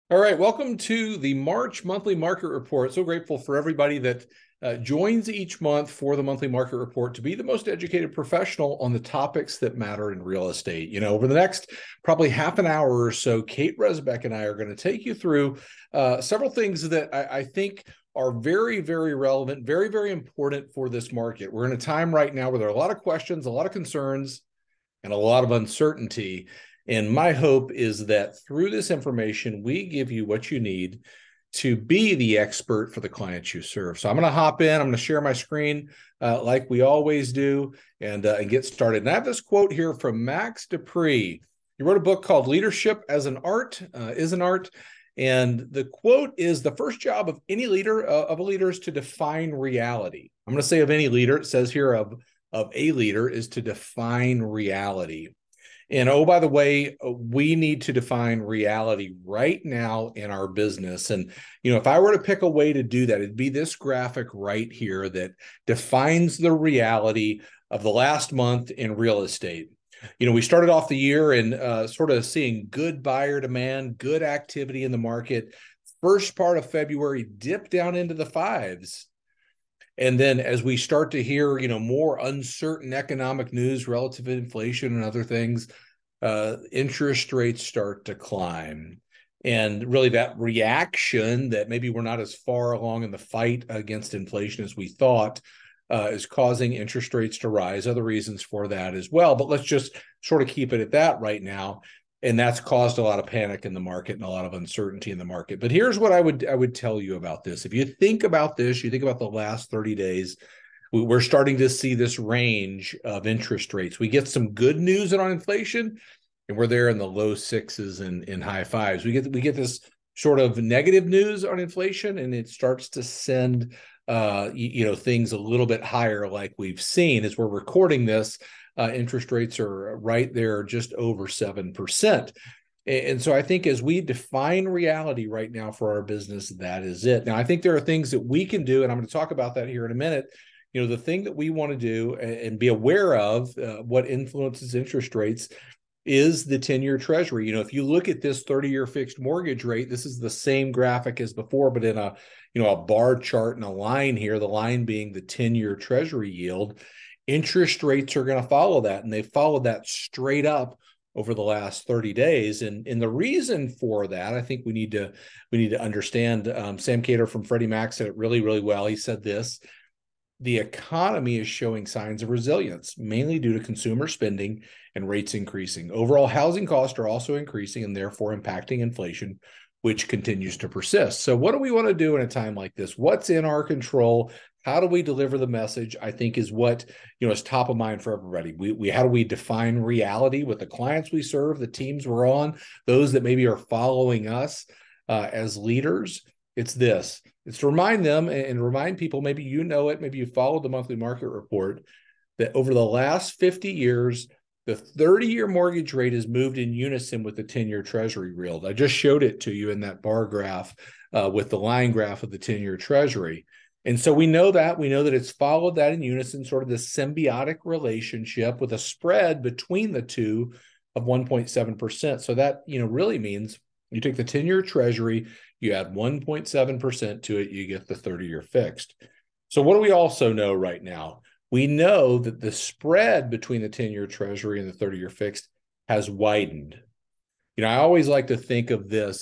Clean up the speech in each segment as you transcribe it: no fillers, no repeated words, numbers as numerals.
All right, welcome to the March monthly market report. So grateful for everybody that joins each month for the monthly market report to be the most educated professional on the topics that matter in real estate. Over the next probably half an hour or so, Kate Resbeck and I are going to take you through several things that I think are very, very relevant, very, very important for this market. We're in a time right now where there are a lot of questions, a lot of concerns, and a lot of uncertainty. And my hope is that through this information, we give you what you need to be the expert for the clients you serve. So I'm going to hop in. I'm going to share my screen like we always do and get started. And I have this quote here from Max De Pree. He wrote a book called Leadership as an Art, is an Art. And the quote is, the first job of any leader, of a leader, is to define reality. I'm going to say of any leader. It says here of a leader is to define reality. And oh, by the way, we need to define reality right now in our business. And, if I were to pick a way to do that, it'd be this graphic right here that defines the reality of the last month in real estate. We started off the year and sort of seeing good buyer demand, good activity in the market. First part of February dipped down into the fives. And then as we start to hear, more uncertain economic news relative to inflation and other things, interest rates start to climb. And really that reaction that maybe we're not as far along in the fight against inflation as we thought is causing interest rates to rise. Other reasons for that as well. But let's just sort of keep it at that right now. And that's caused a lot of panic in the market and a lot of uncertainty in the market. But here's what I would tell you about this. If you think about this, you think about the last 30 days, we're starting to see this range of interest rates. We get some good news on inflation, and we're there in the low sixes and in high fives. We get this sort of negative news on inflation, and it starts to send things a little bit higher, like we've seen as we're recording this. Interest rates are right there, just over 7%. And so I think as we define reality right now for our business, that is it. Now, I think there are things that we can do, and I'm going to talk about that here in a minute. The thing that we want to do and be aware of what influences interest rates is the 10-year treasury. If you look at this 30-year fixed mortgage rate, this is the same graphic as before, but in a bar chart and a line here, the line being the 10-year treasury yield. Interest rates are going to follow that, and they followed that straight up over the last 30 days. And the reason for that, I think we need to understand. Sam Cater from Freddie Mac said it really, really well. He said this: the economy is showing signs of resilience, mainly due to consumer spending and rates increasing. Overall housing costs are also increasing and therefore impacting inflation, which continues to persist. So what do we want to do in a time like this? What's in our control? How do we deliver the message? I think is what is top of mind for everybody. How do we define reality with the clients we serve, the teams we're on, those that maybe are following us as leaders? It's this. It's to remind them and remind people, maybe you know it, maybe you followed the monthly market report, that over the last 50 years, the 30-year mortgage rate has moved in unison with the 10-year treasury yield. I just showed it to you in that bar graph with the line graph of the 10-year treasury. And so we know that it's followed that in unison, sort of this symbiotic relationship with a spread between the two of 1.7%. So that, really means you take the 10-year treasury, you add 1.7% to it, you get the 30-year fixed. So what do we also know right now? We know that the spread between the 10-year treasury and the 30-year fixed has widened. I always like to think of this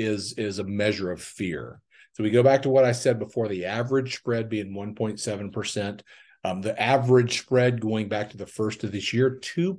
as a measure of fear. So we go back to what I said before, the average spread being 1.7%. The average spread going back to the first of this year,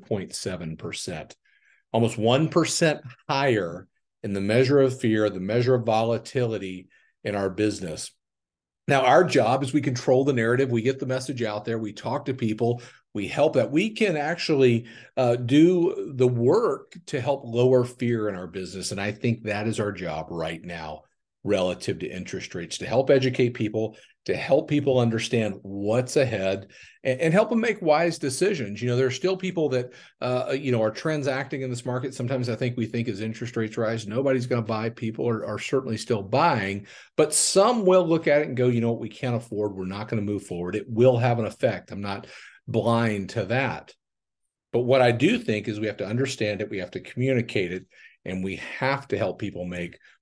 2.7%. Almost 1% higher in the measure of fear, the measure of volatility in our business. Now, our job is we control the narrative. We get the message out there. We talk to people. We help that. We can actually do the work to help lower fear in our business. And I think that is our job right now relative to interest rates, to help educate people, to help people understand what's ahead and help them make wise decisions. There are still people that, are transacting in this market. Sometimes I think we think as interest rates rise, nobody's going to buy. People are certainly still buying, but some will look at it and go, what, we can't afford. We're not going to move forward. It will have an effect. I'm not blind to that. But what I do think is we have to understand it. We have to communicate it, and we have to help people make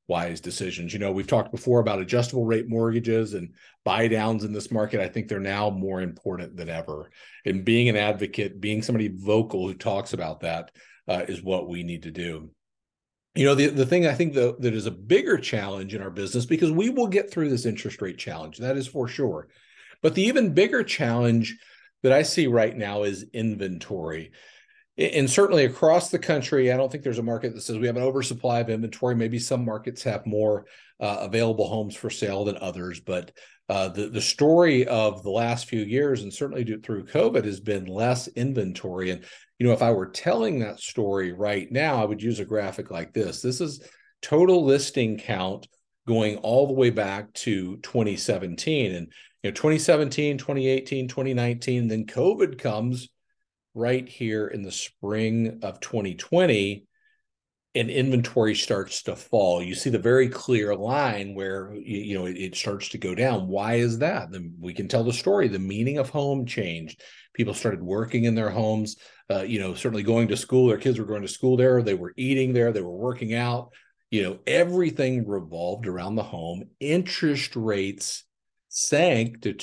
wise decisions. We've talked before about adjustable rate mortgages and buy downs in this market. I think they're now more important than ever. And being an advocate, being somebody vocal who talks about that is what we need to do. The thing I think that is a bigger challenge in our business, because we will get through this interest rate challenge, that is for sure. But the even bigger challenge that I see right now is inventory. And certainly across the country, I don't think there's a market that says we have an oversupply of inventory. Maybe some markets have more available homes for sale than others. But the story of the last few years, and certainly through COVID, has been less inventory. And, if I were telling that story right now, I would use a graphic like this. This is total listing count going all the way back to 2017. And 2017, 2018, 2019, then COVID comes right here in the spring of 2020, and inventory starts to fall. You see the very clear line where it starts to go down. Why is that? Then we can tell the story. The meaning of home changed. People started working in their homes, certainly going to school. Their kids were going to school there. They were eating there. They were working out. Everything revolved around the home. Interest rates sank to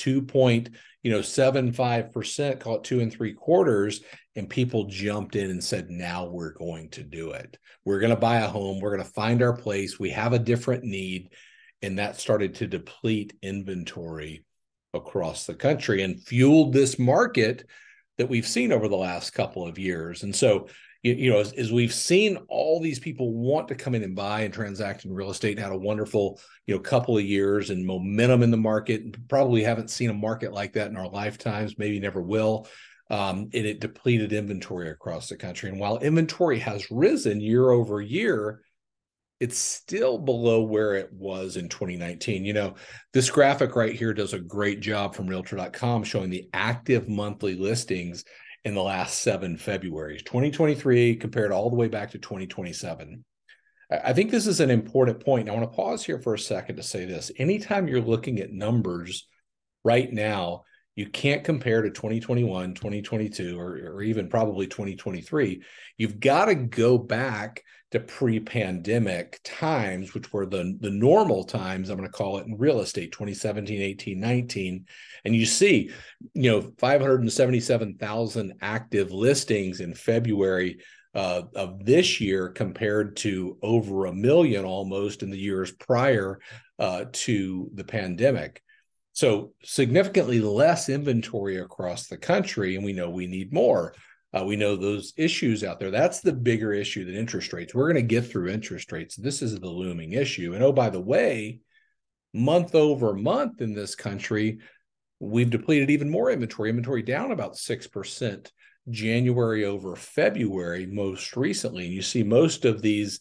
2.75%, call it 2 3/4, and people jumped in and said, now we're going to do it. We're going to buy a home. We're going to find our place. We have a different need. And that started to deplete inventory across the country and fueled this market that we've seen over the last couple of years. And so, as we've seen all these people want to come in and buy and transact in real estate, and had a wonderful, couple of years and momentum in the market, and probably haven't seen a market like that in our lifetimes, maybe never will. And it depleted inventory across the country. And while inventory has risen year over year, it's still below where it was in 2019. This graphic right here does a great job from Realtor.com showing the active monthly listings in the last 7 Februarys, 2023 compared all the way back to 2027. I think this is an important point. I want to pause here for a second to say this. Anytime you're looking at numbers right now, you can't compare to 2021, 2022, or even probably 2023. You've got to go back to pre-pandemic times, which were the normal times, I'm going to call it, in real estate, 2017, 18, 19. And you see, 577,000 active listings in February of this year compared to over 1 million almost in the years prior to the pandemic. So significantly less inventory across the country, and we know we need more. We know those issues out there. That's the bigger issue than interest rates. We're going to get through interest rates. This is the looming issue. And oh, by the way, month over month in this country, we've depleted even more inventory. Inventory down about 6%, January over February most recently. And you see most of these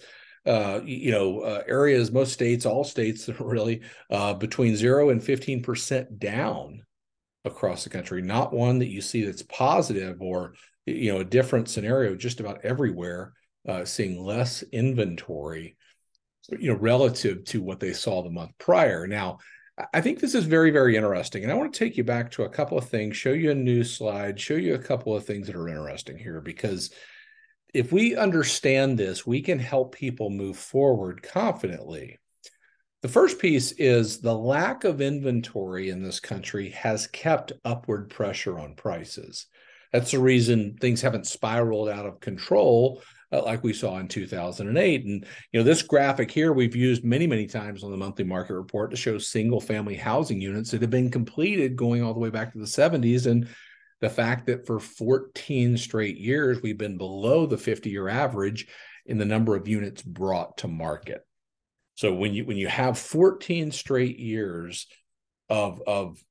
areas, most states, all states really between 0 and 15% down across the country. Not one that you see that's positive or, a different scenario just about everywhere, seeing less inventory, relative to what they saw the month prior. Now, I think this is very, very interesting. And I want to take you back to a couple of things, show you a new slide, show you a couple of things that are interesting here, because if we understand this, we can help people move forward confidently. The first piece is the lack of inventory in this country has kept upward pressure on prices. That's the reason things haven't spiraled out of control like we saw in 2008. And, this graphic here we've used many, many times on the monthly market report to show single family housing units that have been completed going all the way back to the 70s. And the fact that for 14 straight years, we've been below the 50-year average in the number of units brought to market. So when you have 14 straight years of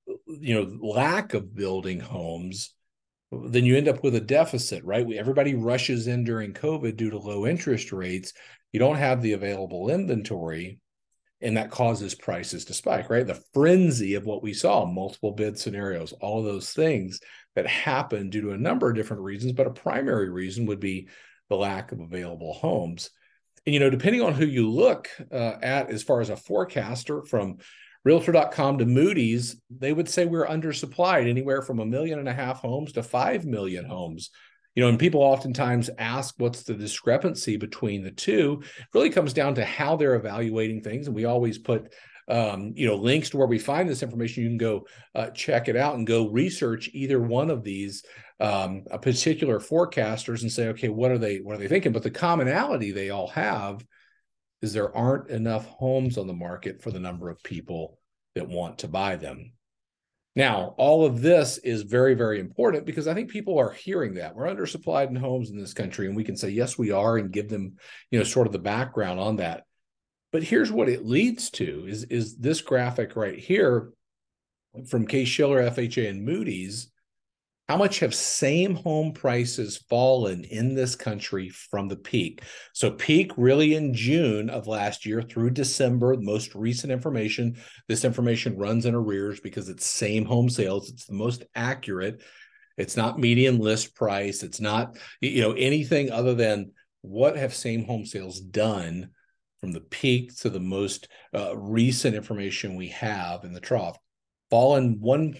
lack of building homes, then you end up with a deficit, right? Everybody rushes in during COVID due to low interest rates. You don't have the available inventory, and that causes prices to spike, right? The frenzy of what we saw, multiple bid scenarios, all of those things that happen due to a number of different reasons, but a primary reason would be the lack of available homes. And, depending on who you look at as far as a forecaster, from Realtor.com to Moody's, they would say we're undersupplied anywhere from 1.5 million homes to 5 million homes And people oftentimes ask what's the discrepancy between the two. It really comes down to how they're evaluating things. And we always put links to where we find this information. You can go check it out and go research either one of these a particular forecasters and say, okay, what are they thinking? But the commonality they all have is there aren't enough homes on the market for the number of people that want to buy them. Now, all of this is very, very important because I think people are hearing that we're undersupplied in homes in this country, and we can say, yes, we are, and give them, sort of the background on that. But here's what it leads to is this graphic right here from Case-Shiller, FHA, and Moody's. How much have same home prices fallen in this country from the peak? So peak really in June of last year through December, most recent information. This information runs in arrears because it's same home sales. It's the most accurate. It's not median list price. It's not, anything other than what have same home sales done from the peak to the most recent information we have in the trough. Fallen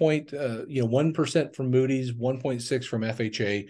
1% from Moody's, 1.6 from FHA,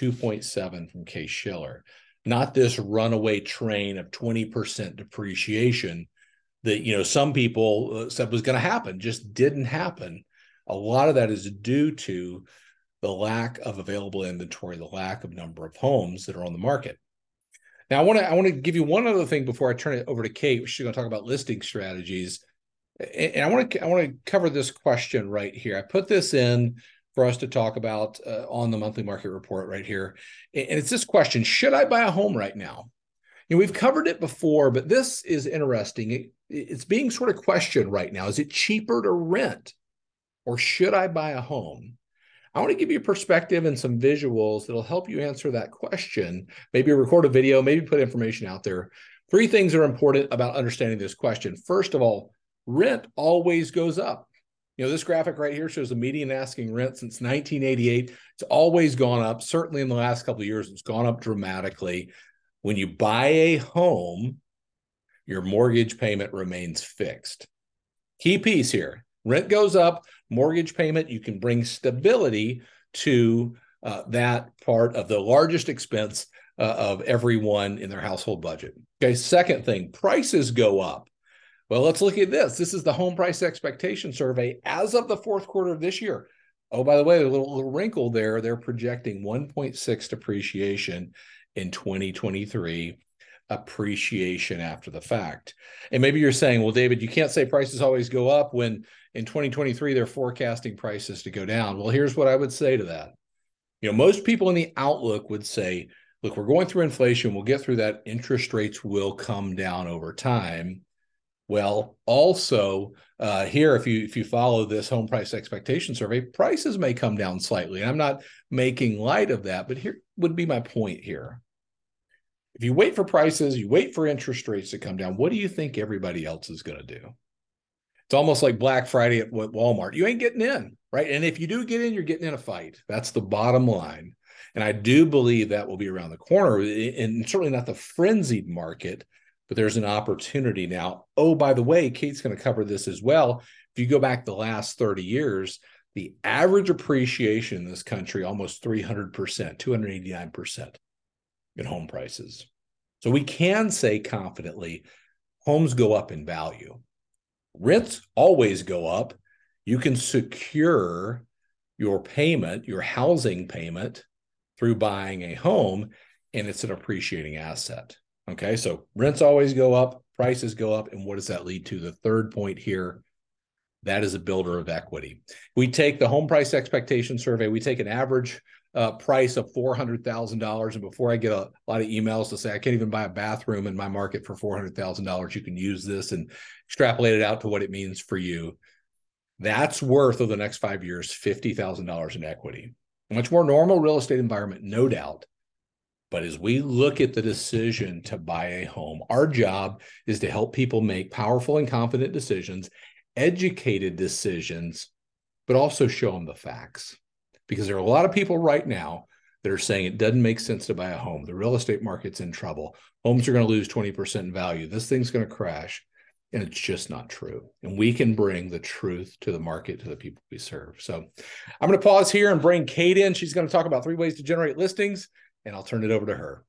2.7 from Case-Shiller. Not this runaway train of 20% depreciation that some people said was going to happen, just didn't happen. A lot of that is due to the lack of available inventory, the lack of number of homes that are on the market. Now, I want to give you one other thing before I turn it over to Kate. She's going to talk about listing strategies. And I want to cover this question right here. I put this in for us to talk about on the monthly market report right here. And it's this question: should I buy a home right now? We've covered it before, but this is interesting. It's being sort of questioned right now. Is it cheaper to rent, or should I buy a home? I want to give you a perspective and some visuals that'll help you answer that question. Maybe record a video, maybe put information out there. 3 things are important about understanding this question. First of all, rent always goes up. This graphic right here shows the median asking rent since 1988. It's always gone up. Certainly in the last couple of years, it's gone up dramatically. When you buy a home, your mortgage payment remains fixed. Key piece here: rent goes up, mortgage payment, you can bring stability to that part of the largest expense of everyone in their household budget. Okay, second thing, prices go up. Well, let's look at this. This is the home price expectation survey as of the fourth quarter of this year. Oh, by the way, a little wrinkle there. They're projecting 1.6 depreciation in 2023, appreciation after the fact. And maybe you're saying, well, David, you can't say prices always go up when in 2023 they're forecasting prices to go down. Well, here's what I would say to that. Most people in the outlook would say, look, we're going through inflation. We'll get through that. Interest rates will come down over time. Well, also here, if you follow this home price expectation survey, prices may come down slightly. And I'm not making light of that, but here would be my point here. If you wait for prices, you wait for interest rates to come down, what do you think everybody else is going to do? It's almost like Black Friday at Walmart. You ain't getting in, right? And if you do get in, you're getting in a fight. That's the bottom line. And I do believe that will be around the corner, and certainly not the frenzied market, but there's an opportunity now. Oh, by the way, Kate's going to cover this as well. If you go back the last 30 years, the average appreciation in this country, almost 300%, 289% in home prices. So we can say confidently, homes go up in value. Rents always go up. You can secure your payment, your housing payment, through buying a home, and it's an appreciating asset. Okay, so rents always go up, prices go up, and what does that lead to? The third point here, that is a builder of equity. We take the home price expectation survey, we take an average price of $400,000, and before I get a lot of emails to say, I can't even buy a bathroom in my market for $400,000, you can use this and extrapolate it out to what it means for you. That's worth, over the next 5 years, $50,000 in equity. A much more normal real estate environment, no doubt. But as we look at the decision to buy a home, our job is to help people make powerful and confident decisions, educated decisions, but also show them the facts. Because there are a lot of people right now that are saying it doesn't make sense to buy a home. The real estate market's in trouble. Homes are going to lose 20% in value. This thing's going to crash. And it's just not true. And we can bring the truth to the market, to the people we serve. So I'm going to pause here and bring Kate in. She's going to talk about 3 ways to generate listings, and I'll turn it over to her.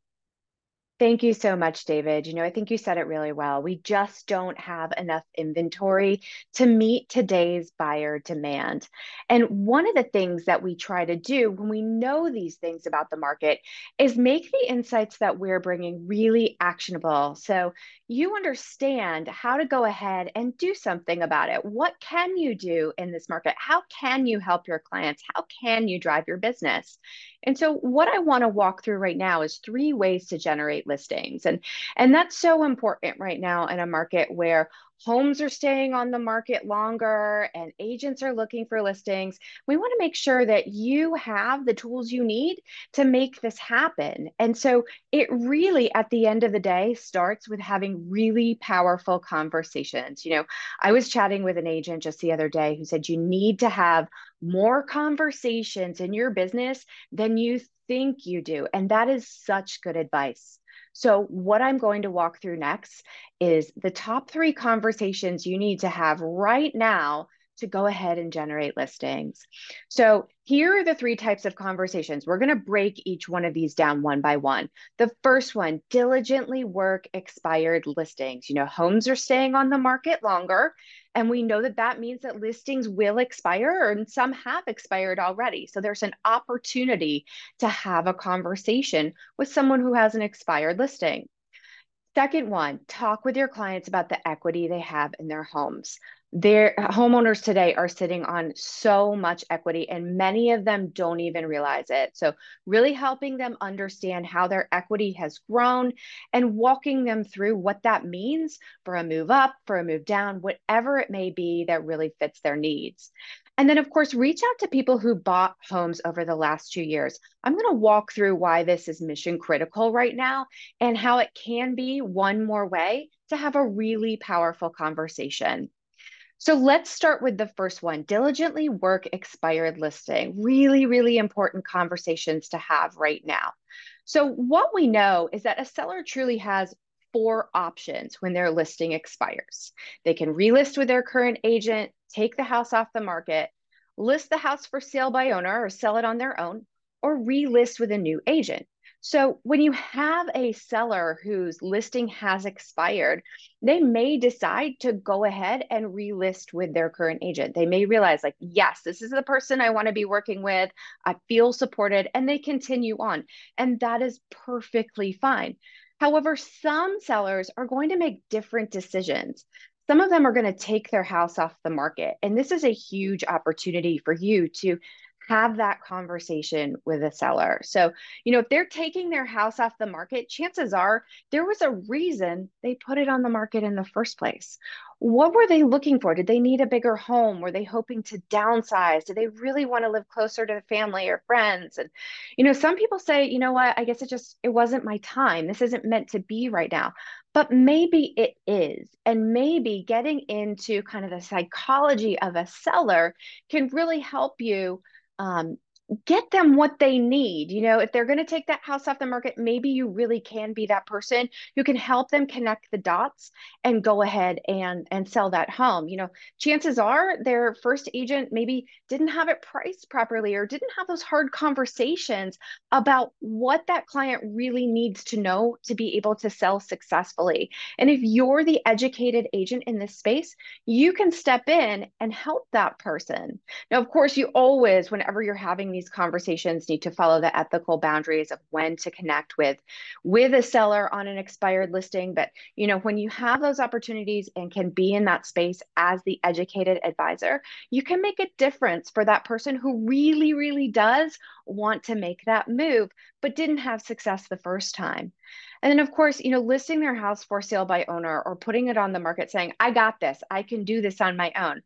Thank you so much, David. I think you said it really well. We just don't have enough inventory to meet today's buyer demand. And one of the things that we try to do when we know these things about the market is make the insights that we're bringing really actionable. So you understand how to go ahead and do something about it. What can you do in this market? How can you help your clients? How can you drive your business? And so what I want to walk through right now is 3 ways to generate listings. And that's so important right now in a market where homes are staying on the market longer and agents are looking for listings. We want to make sure that you have the tools you need to make this happen. And so it really, at the end of the day, starts with having really powerful conversations. I was chatting with an agent just the other day who said you need to have more conversations in your business than you think you do. And that is such good advice. So, what I'm going to walk through next is the top 3 conversations you need to have right now to go ahead and generate listings. So, here are the 3 types of conversations. We're going to break each one of these down one by one. The first one, diligently work expired listings. Homes are staying on the market longer, and we know that that means that listings will expire, and some have expired already. So there's an opportunity to have a conversation with someone who has an expired listing. Second one, talk with your clients about the equity they have in their homes. Their homeowners today are sitting on so much equity, and many of them don't even realize it. So, really helping them understand how their equity has grown and walking them through what that means for a move up, for a move down, whatever it may be that really fits their needs. And then, of course, reach out to people who bought homes over the last 2 years. I'm going to walk through why this is mission critical right now and how it can be one more way to have a really powerful conversation. So let's start with the first one, diligently work expired listing. Really, really important conversations to have right now. So what we know is that a seller truly has 4 options when their listing expires. They can relist with their current agent, take the house off the market, list the house for sale by owner or sell it on their own, or relist with a new agent. So when you have a seller whose listing has expired, they may decide to go ahead and relist with their current agent. They may realize, like, yes, this is the person I want to be working with. I feel supported, and they continue on. And that is perfectly fine. However, some sellers are going to make different decisions. Some of them are going to take their house off the market. And this is a huge opportunity for you to have that conversation with a seller. So, if they're taking their house off the market, chances are there was a reason they put it on the market in the first place. What were they looking for? Did they need a bigger home? Were they hoping to downsize? Do they really want to live closer to family or friends? And, some people say, you know what, I guess it wasn't my time. This isn't meant to be right now. But maybe it is. And maybe getting into kind of the psychology of a seller can really help you um, get them what they need. If they're going to take that house off the market, maybe you really can be that person who can help them connect the dots and go ahead and sell that home. Chances are their first agent maybe didn't have it priced properly or didn't have those hard conversations about what that client really needs to know to be able to sell successfully. And if you're the educated agent in this space, you can step in and help that person. Now, of course, you always, whenever you're having these conversations, need to follow the ethical boundaries of when to connect with a seller on an expired listing. But, when you have those opportunities and can be in that space as the educated advisor, you can make a difference for that person who really, really does want to make that move, but didn't have success the first time. And then, of course, listing their house for sale by owner or putting it on the market saying, I got this, I can do this on my own.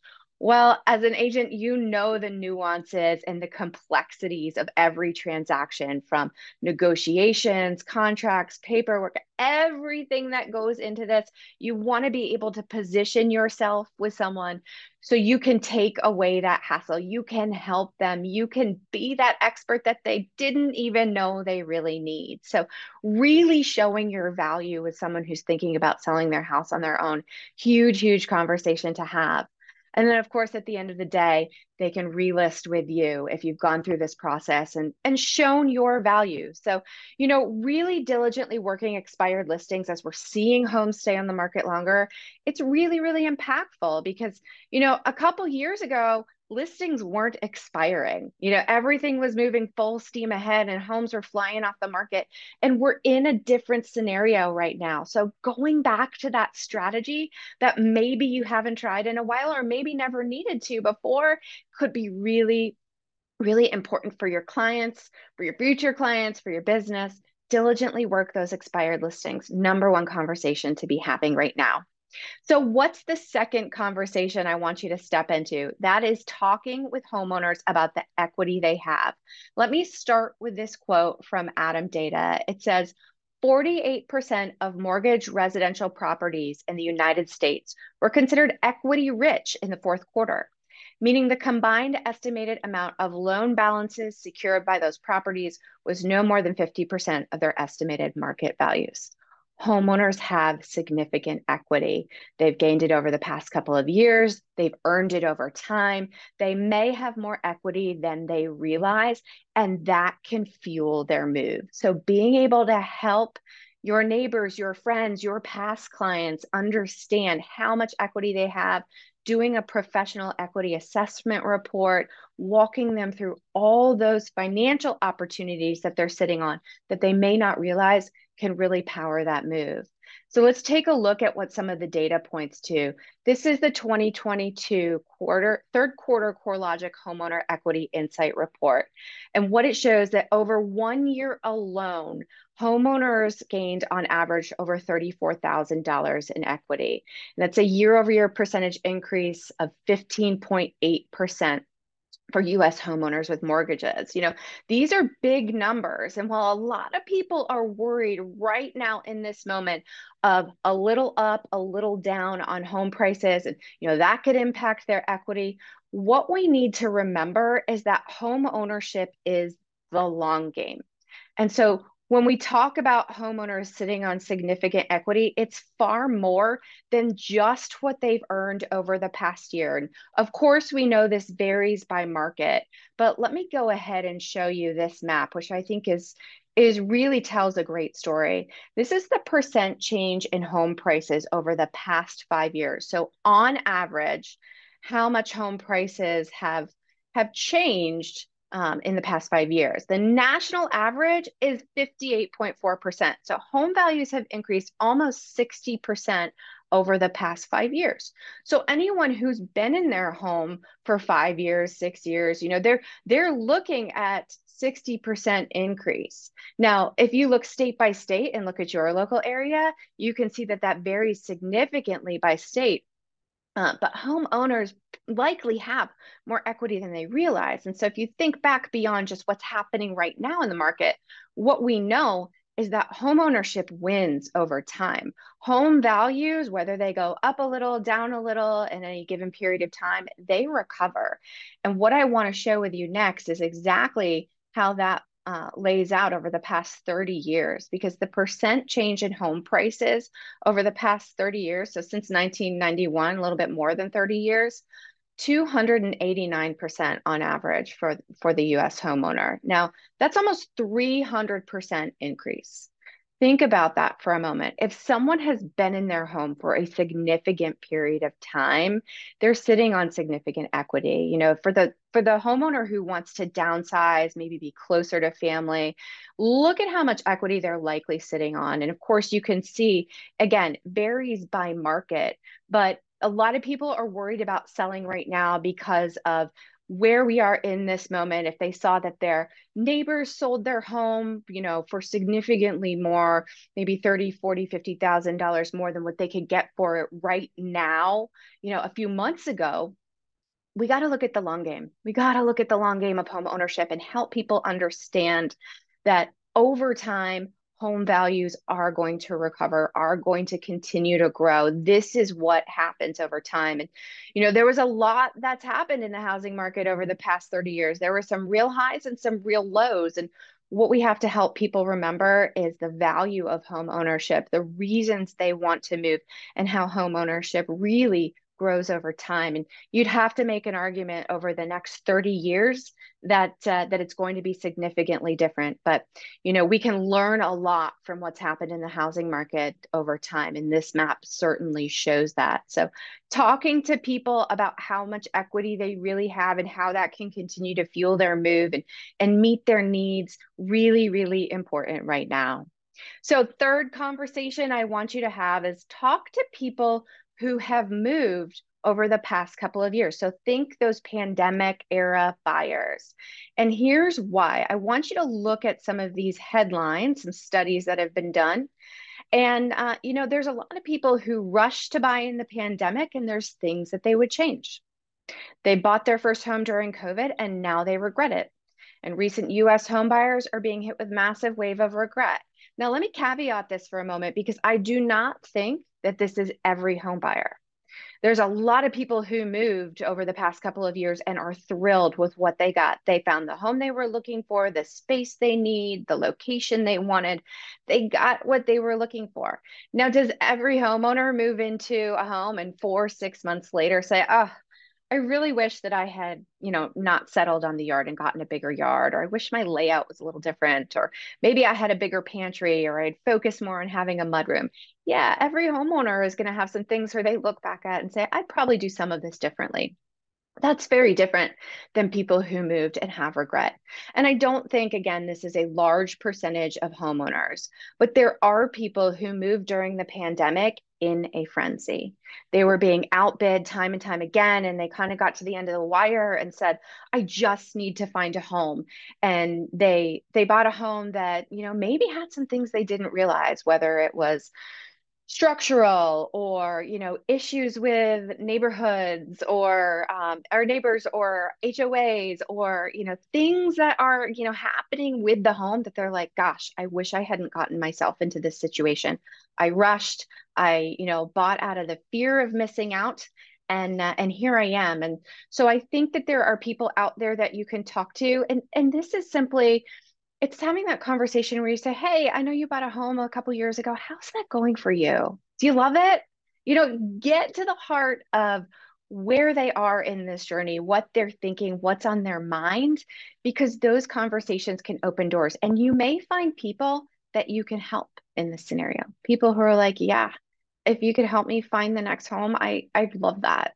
Well, as an agent, you know the nuances and the complexities of every transaction from negotiations, contracts, paperwork, everything that goes into this. You want to be able to position yourself with someone so you can take away that hassle. You can help them. You can be that expert that they didn't even know they really need. So, really showing your value with someone who's thinking about selling their house on their own, huge, huge conversation to have. And then, of course, at the end of the day, they can relist with you if you've gone through this process and shown your value. So, really diligently working expired listings as we're seeing homes stay on the market longer, it's really, really impactful because, a couple years ago, listings weren't expiring. Everything was moving full steam ahead and homes were flying off the market. And we're in a different scenario right now. So, going back to that strategy that maybe you haven't tried in a while or maybe never needed to before could be really, really important for your clients, for your future clients, for your business. Diligently work those expired listings. Number one conversation to be having right now. So, what's the second conversation I want you to step into? That is talking with homeowners about the equity they have. Let me start with this quote from Adam Data. It says 48% of mortgage residential properties in the United States were considered equity rich in the fourth quarter, meaning the combined estimated amount of loan balances secured by those properties was no more than 50% of their estimated market values. Homeowners have significant equity. They've gained it over the past couple of years. They've earned it over time. They may have more equity than they realize, and that can fuel their move. So, being able to help your neighbors, your friends, your past clients understand how much equity they have, doing a professional equity assessment report, walking them through all those financial opportunities that they're sitting on that they may not realize can really power that move. So let's take a look at what some of the data points to. This is the 2022 third quarter CoreLogic Homeowner Equity Insight Report. And what it shows that over 1 year alone, homeowners gained on average over $34,000 in equity. And that's a year over year percentage increase of 15.8% for US homeowners with mortgages. These are big numbers. And while a lot of people are worried right now in this moment of a little up, a little down on home prices, and that could impact their equity, what we need to remember is that home ownership is the long game. And so when we talk about homeowners sitting on significant equity, it's far more than just what they've earned over the past year. And of course, we know this varies by market, but let me go ahead and show you this map, which I think is really tells a great story. This is the percent change in home prices over the past 5 years. So on average, how much home prices have changed in the past 5 years. The national average is 58.4%. So home values have increased almost 60% over the past 5 years. So anyone who's been in their home for 5 years, 6 years, they're looking at 60% increase. Now, if you look state by state and look at your local area, you can see that that varies significantly by state. But homeowners likely have more equity than they realize. And so if you think back beyond just what's happening right now in the market, what we know is that homeownership wins over time. Home values, whether they go up a little, down a little in any given period of time, they recover. And what I want to show with you next is exactly how that lays out over the past 30 years, because the percent change in home prices over the past 30 years, so since 1991, a little bit more than 30 years, 289% on average for the US homeowner. Now, that's almost 300% increase. Think about that for a moment. If someone has been in their home for a significant period of time, they're sitting on significant equity. For the homeowner who wants to downsize, maybe be closer to family, look at how much equity they're likely sitting on. And of course, you can see, again, varies by market, but a lot of people are worried about selling right now because of where we are in this moment. If they saw that their neighbors sold their home, for significantly more, maybe 30, 40, $50,000 more than what they could get for it right now, a few months ago, we got to look at the long game. We got to look at the long game of home ownership and help people understand that over time, home values are going to recover, are going to continue to grow. This is what happens over time. And, there was a lot that's happened in the housing market over the past 30 years. There were some real highs and some real lows. And what we have to help people remember is the value of home ownership, the reasons they want to move, and how home ownership really grows over time. And you'd have to make an argument over the next 30 years that it's going to be significantly different. But we can learn a lot from what's happened in the housing market over time, and this map certainly shows that. So talking to people about how much equity they really have and how that can continue to fuel their move and meet their needs, really, really important right now. So third conversation I want you to have is talk to people who have moved over the past couple of years. So think those pandemic era buyers. And here's why. I want you to look at some of these headlines, some studies that have been done. And, there's a lot of people who rushed to buy in the pandemic, and there's things that they would change. They bought their first home during COVID, and now they regret it. And recent US home buyers are being hit with massive wave of regret. Now, let me caveat this for a moment because I do not think that this is every home buyer. There's a lot of people who moved over the past couple of years and are thrilled with what they got. They found the home they were looking for, the space they need, the location they wanted. They got what they were looking for. Now, does every homeowner move into a home and 4, 6 months later say, oh, I really wish that I had, not settled on the yard and gotten a bigger yard, or I wish my layout was a little different, or maybe I had a bigger pantry, or I'd focus more on having a mudroom. Yeah, every homeowner is going to have some things where they look back at and say, I'd probably do some of this differently. That's very different than people who moved and have regret. And I don't think, again, this is a large percentage of homeowners, but there are people who moved during the pandemic in a frenzy. They were being outbid time and time again, and they kind of got to the end of the wire and said, I just need to find a home. And they bought a home that, maybe had some things they didn't realize, whether it was structural or issues with neighborhoods or our neighbors or HOAs or things that are happening with the home that they're like, gosh, I wish I hadn't gotten myself into this situation. I rushed. I bought out of the fear of missing out, and here I am. And so I think that there are people out there that you can talk to, and this is simply, it's having that conversation where you say, hey, I know you bought a home a couple years ago. How's that going for you? Do you love it? Get to the heart of where they are in this journey, what they're thinking, what's on their mind, because those conversations can open doors. And you may find people that you can help in this scenario. People who are like, yeah, if you could help me find the next home, I'd love that.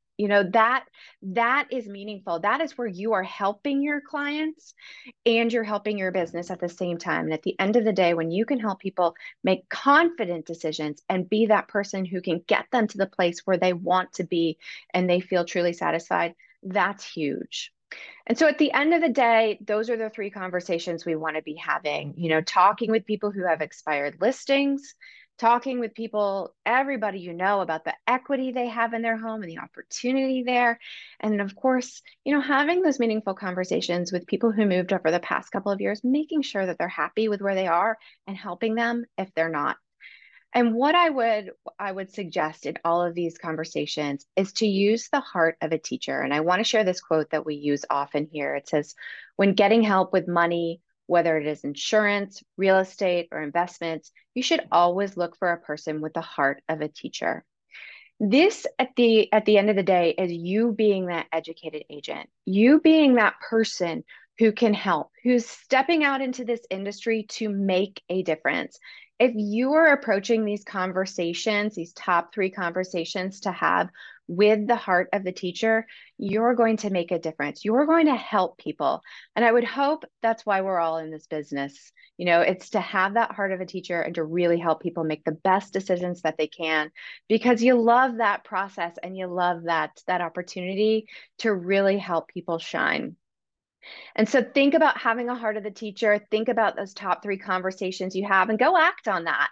That is meaningful. That is where you are helping your clients and you're helping your business at the same time. And at the end of the day, when you can help people make confident decisions and be that person who can get them to the place where they want to be and they feel truly satisfied, that's huge. And so at the end of the day, those are the three conversations we want to be having, talking with people who have expired listings, talking with people, everybody about the equity they have in their home and the opportunity there. And of course, having those meaningful conversations with people who moved over the past couple of years, making sure that they're happy with where they are and helping them if they're not. And what I would suggest in all of these conversations is to use the heart of a teacher. And I want to share this quote that we use often here. It says, when getting help with money, whether it is insurance, real estate, or investments, you should always look for a person with the heart of a teacher. This at the end of the day is you being that educated agent, you being that person who can help, who's stepping out into this industry to make a difference. If you are approaching these conversations, these top three conversations to have with the heart of the teacher, you're going to make a difference. You're going to help people. And I would hope that's why we're all in this business. It's to have that heart of a teacher and to really help people make the best decisions that they can, because you love that process and you love that opportunity to really help people shine. And so think about having a heart of the teacher, think about those top three conversations you have and go act on that.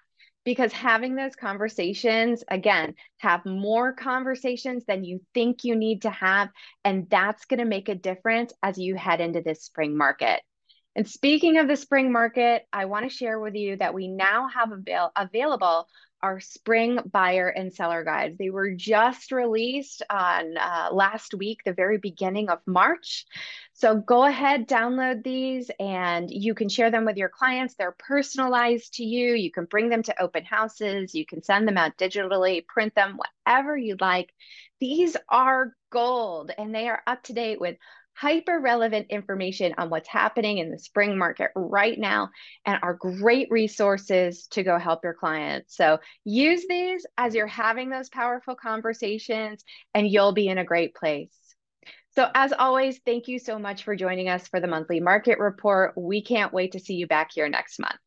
because having those conversations, again, have more conversations than you think you need to have. And that's going to make a difference as you head into this spring market. And speaking of the spring market, I want to share with you that we now have available our spring buyer and seller guides. They were just released on last week, the very beginning of March. So go ahead, download these, and you can share them with your clients. They're personalized to you. You can bring them to open houses. You can send them out digitally, print them, whatever you'd like. These are gold, and they are up to date with hyper relevant information on what's happening in the spring market right now and are great resources to go help your clients. So use these as you're having those powerful conversations, and you'll be in a great place. So, as always, thank you so much for joining us for the monthly market report. We can't wait to see you back here next month.